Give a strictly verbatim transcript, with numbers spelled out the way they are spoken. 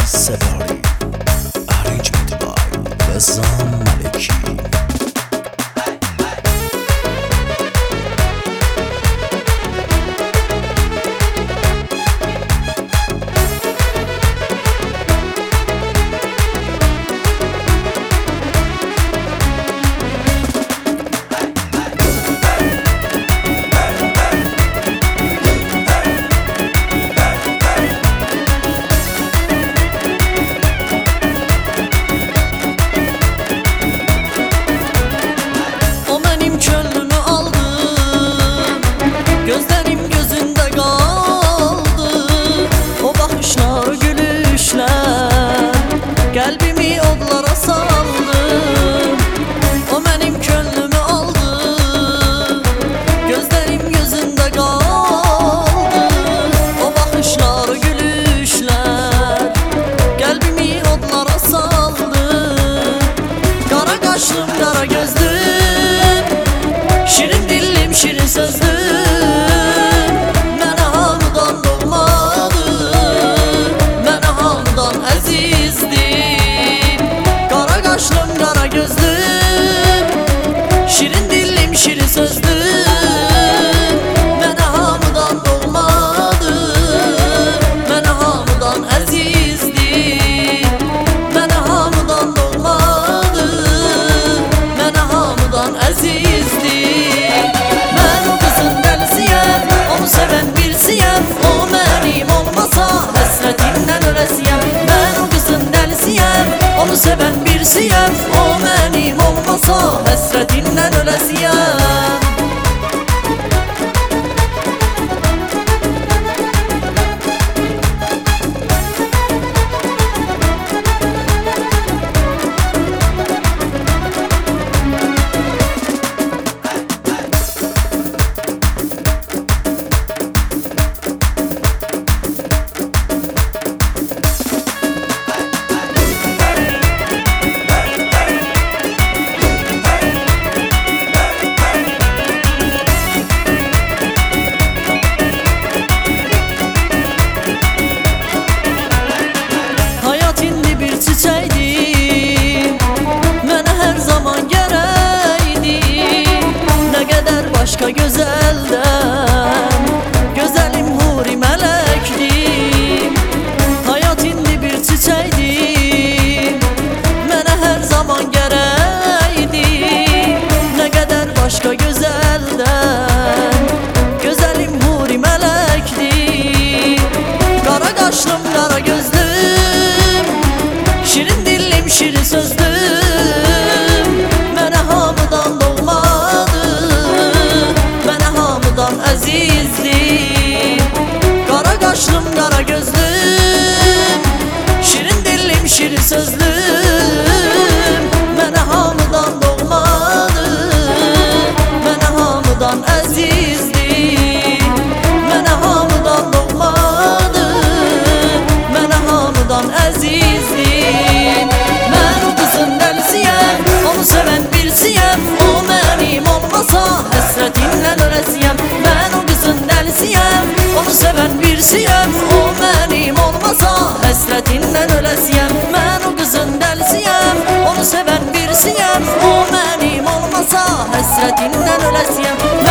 Sebari, arrangement by Ghazan Maliki. Gözlerim gözünde kaldı, o bakışlar, gülüşler kalbimi odlara saldı. O benim könlümü aldı, gözlerim gözünde kaldı, o bakışlar, gülüşler kalbimi odlara saldı. Kara kaşlım, kara gözlüm, şirin dillim, şirin sözlüm, kara gözlüm, şirin dillim, şirin sözlüm, mənə hamıdan doğmadı, mənə hamıdan əzizdir, mənə hamıdan doğmadı, mənə hamıdan əzizdir. Mən o qızın dəlisiyəm, onu sevən birisiyəm, o mənim olmasa həsrətindən öləsiyəm. Mən o qızın dəlisiyəm, onu sevən birisiyəm, o mənim olmasa həsrətindən öləsiyəm. Başka gözelden, gözelim huri melekdim. Hayat indi bir çiçekdim, mənə her zaman gereydi. Ne kadar başka gözelden, gözelim huri melekdim. Kara kaşlım, kara gözlüm, şirin dillim, şirin sözlüm, mənə hamıdan əzizdir. Kara kaşlım, kara gözlüm, şirin dillim, şirin sözlüm, mənə hamıdan doğmadı, mənə hamıdan əzizdir, mənə hamıdan doğmadı, mənə hamıdan əzizdir. Mən o qızın dəlisiyəm, onu sevən birisiyəm, o mənim olmasa həsrətindən öləsiyəm. Onu seven birisiyəm, o mənim olmasa həsrətindən öləsiyəm. Mən o qızın dəlisiyəm, onu seven birisiyəm, o mənim olmasa həsrətindən öləsiyəm.